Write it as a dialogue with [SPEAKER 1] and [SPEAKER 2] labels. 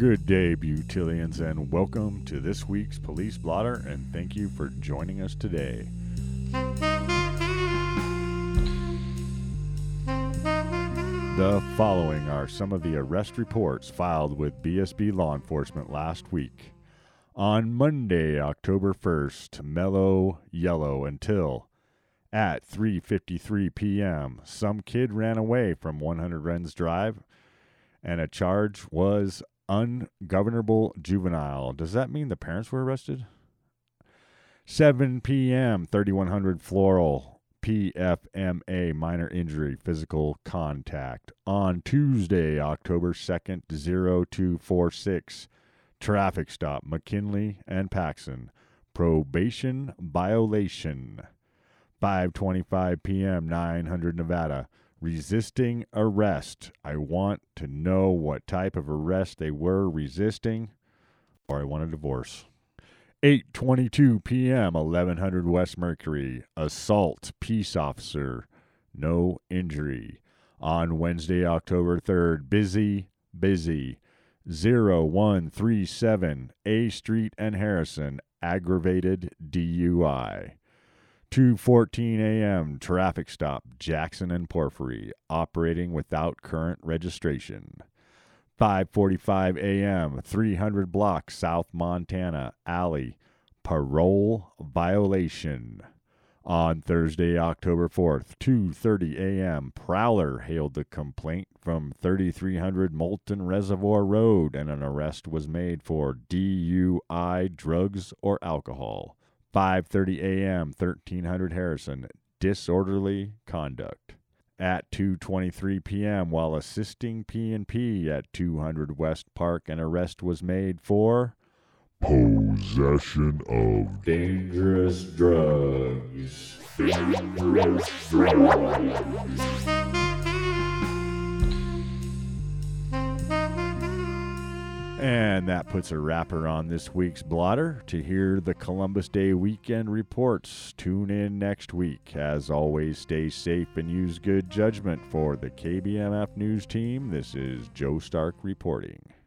[SPEAKER 1] Good day, Butillians, and welcome to this week's Police Blotter, and thank you for joining us today. The following are some of the arrest reports filed with BSB law enforcement last week. On Monday, October 1st, mellow yellow until at 3:53 p.m., some kid ran away from 100 Wrens Drive, and a charge was ungovernable juvenile. Does that mean the parents were arrested? 7 p.m., 3100 Floral, PFMA, minor injury, physical contact. On Tuesday, October 2nd, 0246, traffic stop, McKinley and Paxson, probation violation. 5:25 p.m., 900 Nevada, resisting arrest. I want to know what type of arrest they were resisting, or I want a divorce. 8:22 p.m., 1100 West Mercury, assault, peace officer, no injury. On Wednesday, October 3rd, busy, 0137 A Street and Harrison, aggravated DUI. 2:14 a.m., traffic stop, Jackson and Porphyry, operating without current registration. 5:45 a.m., 300 block South Montana Alley, parole violation. On Thursday, October 4th, 2:30 a.m., Prowler hailed the complaint from 3300 Molten Reservoir Road, and an arrest was made for DUI, drugs, or alcohol. 5:30 a.m., 1300 Harrison, disorderly conduct. At 2:23 p.m., while assisting P&P at 200 West Park, an arrest was made for possession of dangerous drugs. And that puts a wrapper on this week's blotter. To hear the Columbus Day weekend reports, tune in next week. As always, stay safe and use good judgment. For the KBMF News team, this is Joe Stark reporting.